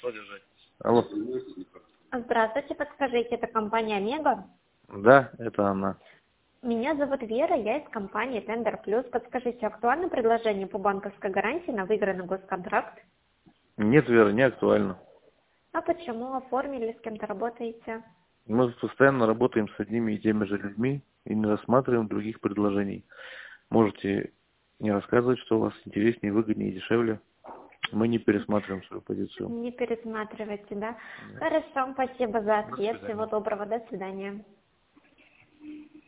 Алло. Здравствуйте, подскажите, это компания «Омега»? Да, это она. Меня зовут Вера, я из компании «Тендер Плюс». Подскажите, актуально предложение по банковской гарантии на выигранный госконтракт? Нет, Вера, не актуально. А почему? Оформили, с кем-то работаете? Мы постоянно работаем с одними и теми же людьми и не рассматриваем других предложений. Можете не рассказывать, что у вас интереснее, выгоднее и дешевле. Мы не пересматриваем свою позицию. Не пересматриваете, да? Нет. Хорошо, спасибо за До ответ. свидания. Всего доброго, до свидания.